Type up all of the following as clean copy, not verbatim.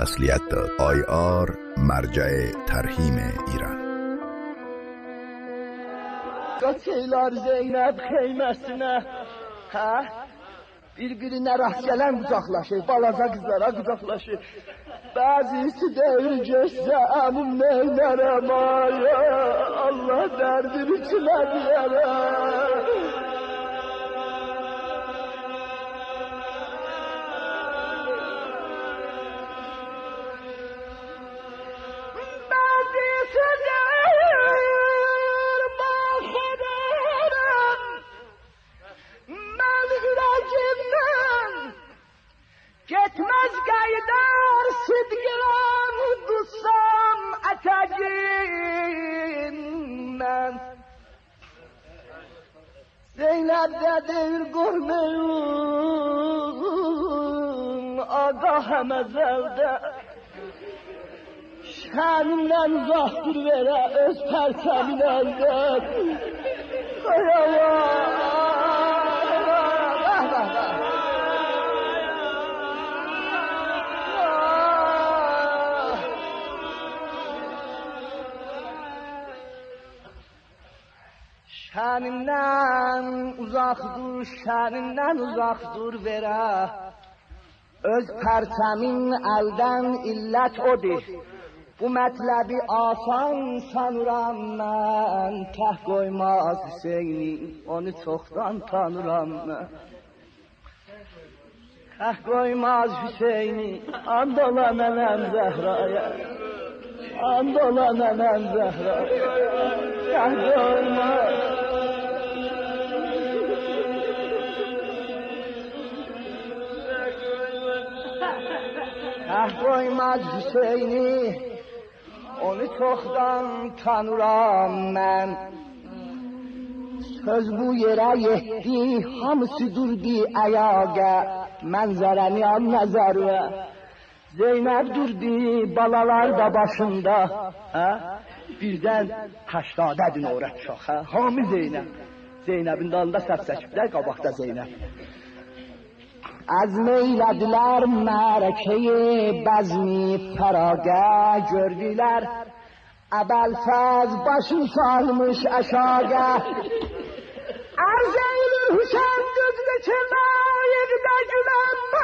تسلیت داد. آیار مرجع ترحیم ایران. Qaçaylar Zeynəb xeyməsinə, bir-birinə rast gələn qucaqlaşır, balaca qızlara qucaqlaşır. Bəzisi deyir geçsə əmim neynərəm aya, Allah dərdini içinə deyərəm. Getmez gaydar sidgiran dussam atacinden Zeynep dedir görmeyim Agah mezelde Şenimden uzak dur vere öz perçemin elde Hay Allah Şənindən uzaq dur, şənindən uzaq dur verə Öz pərçəmin əldən illət odur Bu mətləbi asan sanıram mən Təh qoymaz Hüseyni, onu çoxdan tanıram mən Təh qoymaz Hüseyni, and ola nənəm Zəhraya And ola nənəm Zəhraya Təh qoymaz Koymaz Hüseyni, onu çoxdan tanıram mən Söz bu yerə yetdi, hamısı durdu ayağa Mənzərəni al nəzərə Zeynəb durdu, balalar da başında Birdən 80 din övrət çox, hamı Zeynəb Zeynəbin dalında səf çəkiblər, qabaqda Zeynəb عزم ایلدیler مرکه بزمی فراگه gördüler Əbəlfəz başını salmış aşağı Arz eylir Hüseyin düzdü ki layıqda gülenme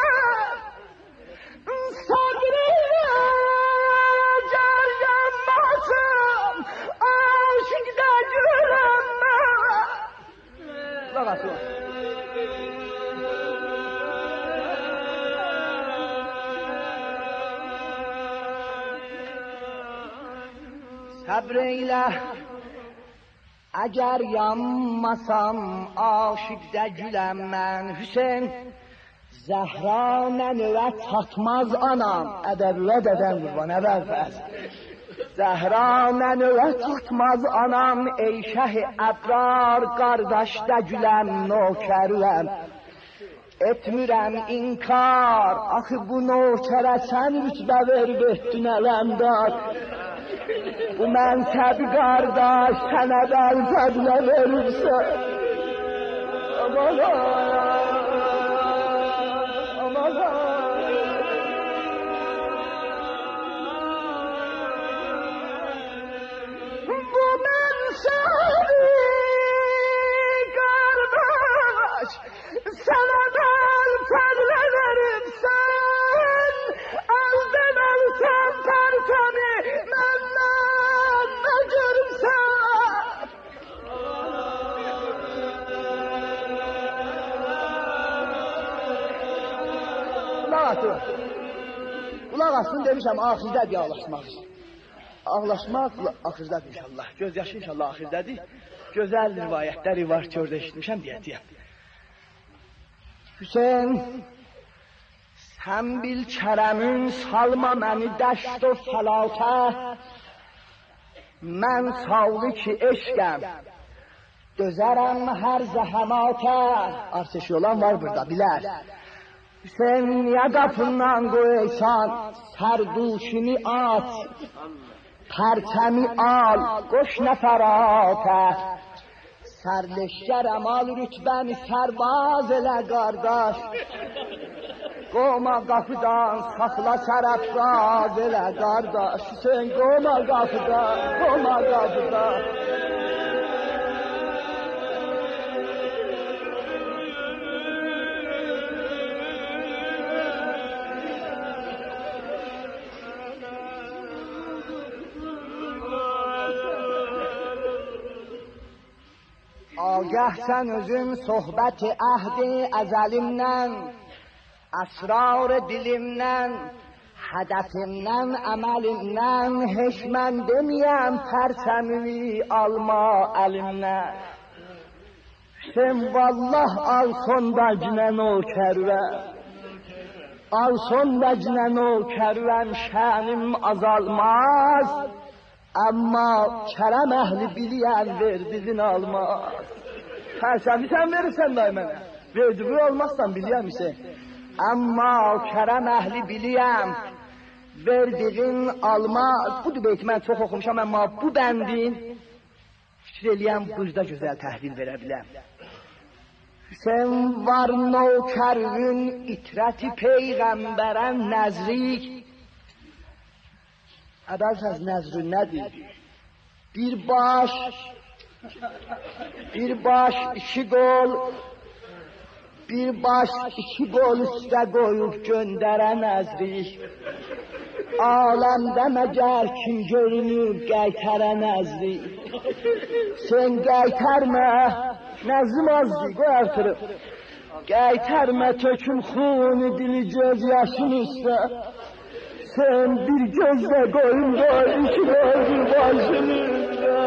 Sabriyle caryanmasın Aşıqda gülenme Lağası var Səbr eylə, əgər yanmasam, aşiqdə güləm mən Hüseyin, Zəhra nənəvə çatmaz anam, ədəbüvə dədən qurban, əvvəlfəz Zəhra nənəvə çatmaz anam, ey şəh-i əbrar, qardaşda güləm, nökərəm Etmirəm inkar, axı bu nökərə sən rütbə verib etdin ələmdar Bu mənsəbi qardaş sənə bəlfədlə verirsə Aman aman Bu mənsəbi qardaş sənə bəlfədlə verirsən Əldən əlsən tərtəni məndən nə görürsən Qulaq asın demişəm, axirdədir ağlaşmaq Ağlaşmaq axirdədir inşallah Göz yaşı inşallah axirdədir Gözəl rivayətlər var ki orada eşitmişəm deyəcəyəm Hüseyin Sən bil kərəmin salma məni dəşt o fəlakə Mən sağlı ki eşqəm Dözərəm hər zəhəmatə Artışı olan var burada bilər Sen niye qapından qoysan Sərduşini at Pərçəmi al Qoş nəfərətə Sərleşkərəm al rütbəmi Sərbaz elə qardaş Qoma qapıdan saxla şərəfqa belə qardaş Hüseyin qoma qapıdan, qoma qapıdan Agah sən özün sohbəti əhdi əzəlimdən Əsrar dilimdən, hədəfimdən, əməlimdən Heç mən deməyəm pərsəmini alma əlimdən Sen vallah al son vəcnən o kərvən Al son vəcnən o kərvən şənim azalmaz Amma kərəm əhli biliyən verdidin almaz Pərsəmi sən verirsən day mənə Verdiği olmazsan biliyəm ise Amma kərəm əhli biliyəm Verdiğin almaz Bu beyti mən çox oxumuşam Amma bu bəndin fikir eləyəm burada gözəl təhlil verə biləm Sen var nökərün itrəti peyğəmbərən nəzrik Əbərsəz nəzrü nədir? Bir baş, iki qol Bir baş, iki qol üstə qoyub göndərən əzrik Aləmdə məgər kim görünüb qaytarən əzrik Sen qaytarmə, nəzim azdır, qoy artırıb Qaytarmə töküm xuni dili göz yaşın üstə Sen bir gözle koyun koy, iki gözü başınızda.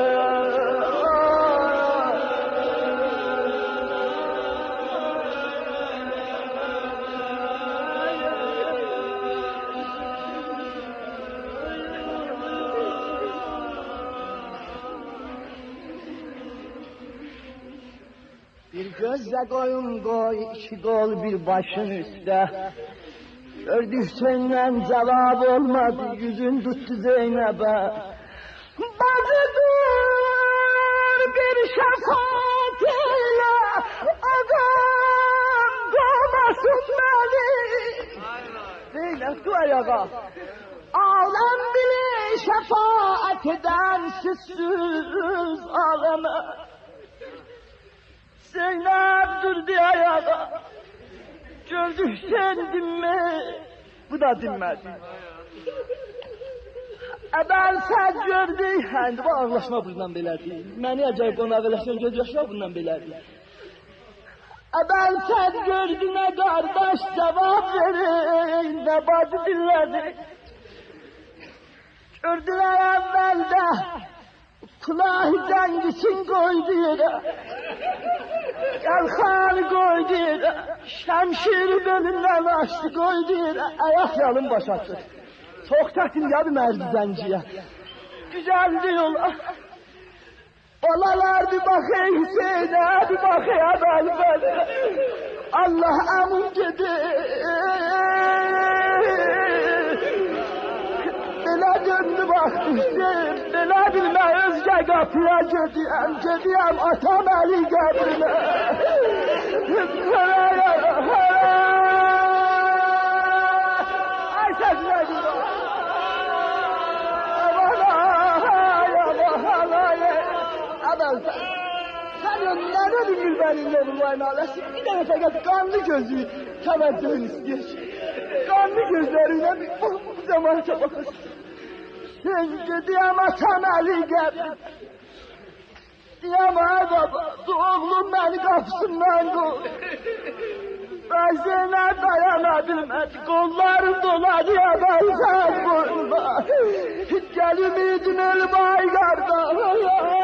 Bir gözle koyun koy, iki kol bir başın üstte. Gördük senden cevap olmadı, yüzün tuttu Zeynep'e. Bacı dur bir şefaat eyle, adam doğmasın beni. Zeynep dur ayağa. Alem bile şefaat eden sizsiz aleme. Zeynep durdu ayağa. Gördük sen dinme, bu da dinmedi. Əbəl sən gördük, həndi bu anlaşma bundan belədir. Məni acayip qonaq eləsən göz yaşlar bundan belədir. Əbəl sən gördü nə qardaş cavab verin, nə bacı dinlədi. Gördülər əvvəldə, kulahi cəngisin qoydu yerə. Yalxanı koydu yere, şemşiri belinden açtı koydu yere, ayak yalın baş açtı. Çok takdim ya bir merdivenciye. Güzel diyorlar. Balalar bir bakıyor Hüseyin'e, bir bakıyor ben. Allah amin dedi. Bela döndü baktı Hüseyin, bela bilme özge kapıya gediyem atam Ali qəbrine. Ay səsine gidiyor. Sen önlerine bir gülbenin yolu var maalesef. Bir de fakat kanlı gözü teveccühün istiyor. Kanlı gözlerine bu zamana bakasın. Sen gidiyem atam Ali qəbrine. Diyem baba, oğlum beni kapısından koy. Ben Zeynep dayanabilmedi, kollarım doladı ya ben sen koyma. Gelimiydin ölmay kardeş.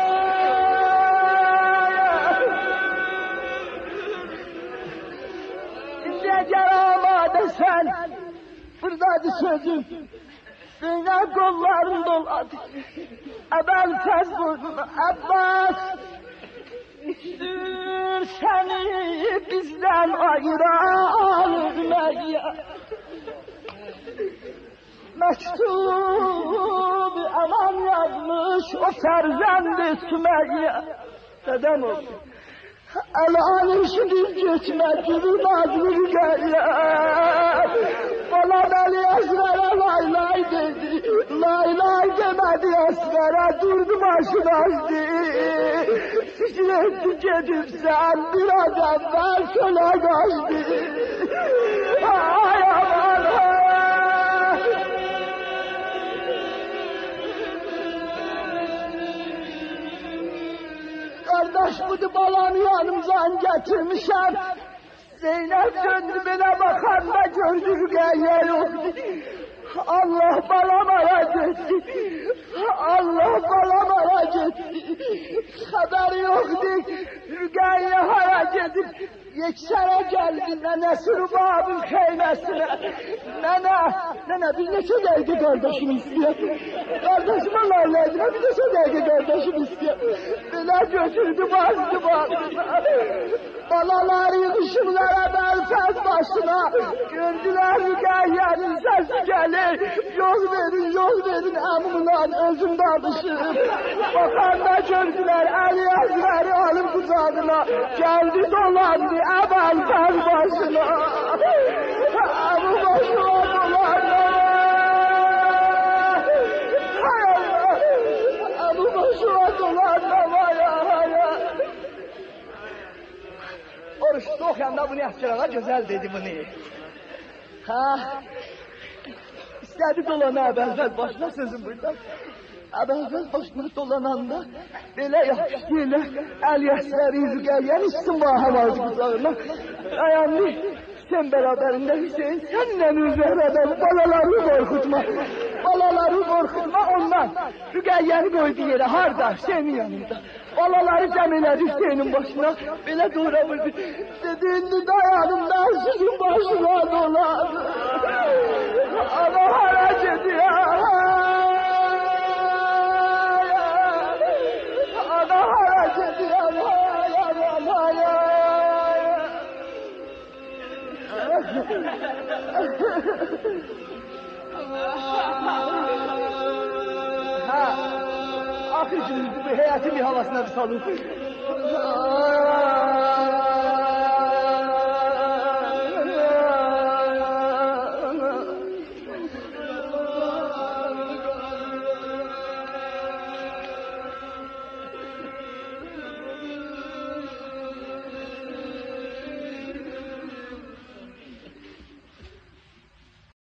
Şimdi gel amade sen, buradaydı sözüm. Zeynep kollarım doladı. Ben sen koyma, Abbas. Dur seni bizden ayırmaya. Mektup aman yazmış o serzend Sümeyye. Dedem oldu. Elhan'ın şimdi geçmediğini nazlı geliyor. Bana beni esmere lay lay dedi. Lay lay demedi esmere durdu başını açtı. Sıçretti gedip sen biraz evvel şöyle kaçtı. Ay aman ay. Kardeş budu balanı yanımdan getirmişem. Zeynep döndü bana bakan da gördü rügeye yoktu. Allah balama etti. Allah balama etti. Haberi yoktu. Rügeye harac edip yeksere geldi nenesi Rubab'ın keymesine. Nene bir neçe derdi kardeşim istiyor. Kardeşime laylaydı, bir neçe derdi kardeşim istiyor. Bela götürdü bastı bağrına. Balaları yığışımlara belfez başına. Gördüler Rügeyye'nin sesi gelir. Yol verin emulan özüm danışır. Bakanda gördüler el yazları alıp kucağına. Geldi dolandı belfez başına. Emu başına dolandı. Hay Allah. Emu başına dolandı hay. Oruçlu okuyanda bunu yapacağına güzel dedi bunu. Ha, istedi dolana Ebelfez başına sözüm buradan. Ebelfez başına dolananda böyle yapıştığıyla el yasları yüzü gelyen istimaha vardı kızlarına. Dayandı. Sen beraberinde Hüseyin, seninle üzerinde balaları korkutma ondan. Rügeyyeni koydu yere, harda, senin yanında. Balaları cemiler Hüseyin'in başına, böyle doğru vurdu. Dediğinde dayanımdan sizin başına dolandı. Ana haraç ediyor. Ana haraç ediyor. Akıcımız bu hayatın bir havasına bir salın.